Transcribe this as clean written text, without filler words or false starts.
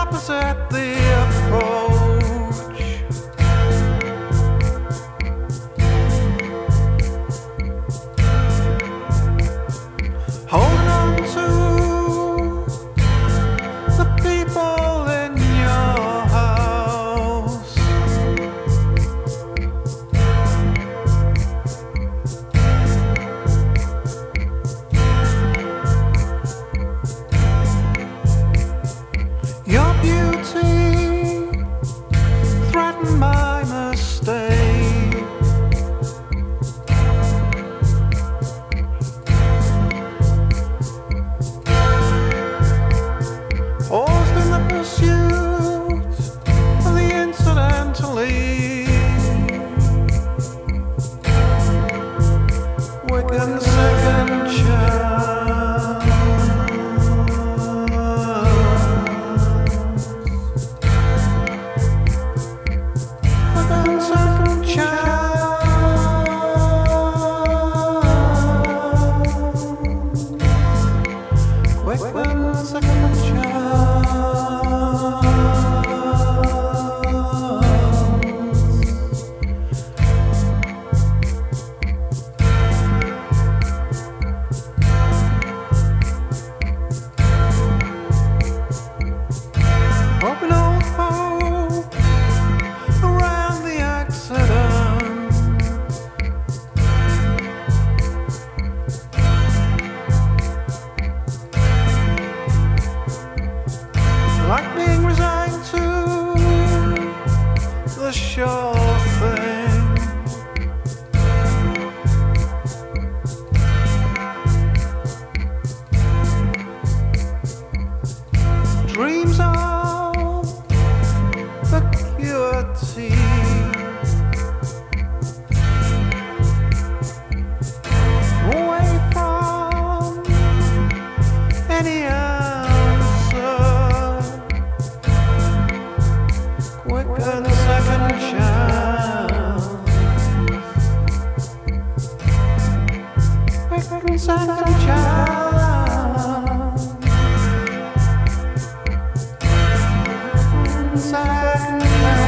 stoppers at the approach. Holding on to the people in your house. Your beauty threatened my mistake. Paused in the pursuit of the incidentally wicked second chance. Wicked second chance. Wicked second chance. Hoping all hope around the accident. Like being resigned to the sure thing. Dreams of vacuity. Away from any answer. Quicken second chance. Quicken second chance. Second chance.